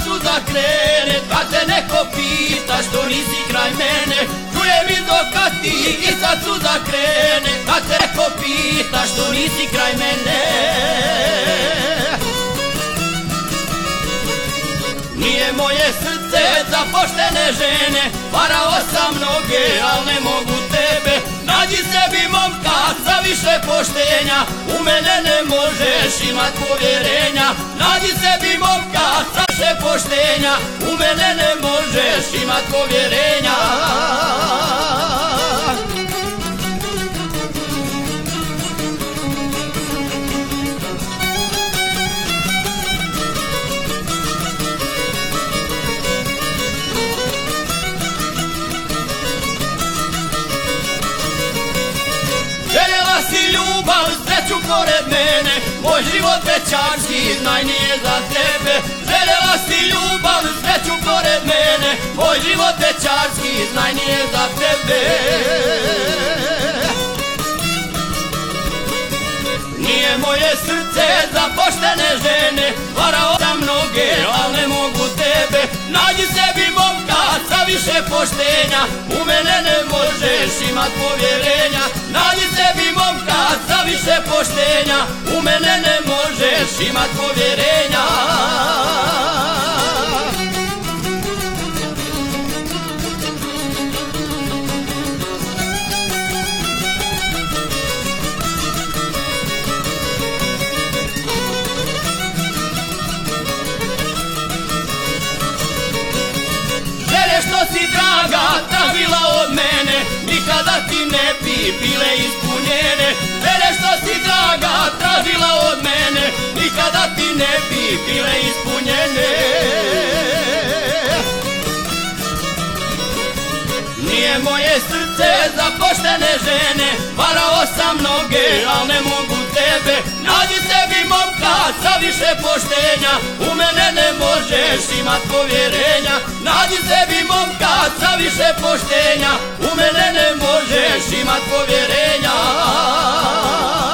suza krene, kad te neko pita što nisi kraj mene, čujem i dokad ti i sad suza krene, kad te neko pita što nisi kraj mene. Nije moje srce za poštene žene, varao sam mnoge, al ne mogu tebe. Nađi sebi momka sa više poštenja, u mene ne možeš imat povjerenja. Nađi sebi momka sa više poštenja, u mene ne možeš imat povjerenja. Željela si ljubav, sreću pored mene, moj život bećarski, znaj nije za tebe. Željela si ljubav, sreću pored mene, moj život bećarski, znaj nije za tebe. Nije moje srce za poštene žene, varao sam mnoge, al ne mogu tebe. Nađi sebi momka sa više poštenja, u mene ne možeš imat povjerenja. Nađi sebi momka sa više poštenja, u mene ne možeš imat povjerenja. Što si draga tražila od mene, nikada ti ne bi bile ispunjene. Želje što si draga tražila od mene, nikada ti ne bi bile ispunjene. Nije moje srce za poštene žene, varao sam mnoge, al ne mogu tebe. Nađi sebi momka sa više poštenja, u mene ne možeš imat povjerenja. Nađi sebi momka sa više poštenja, u mene ne možeš imat povjerenja.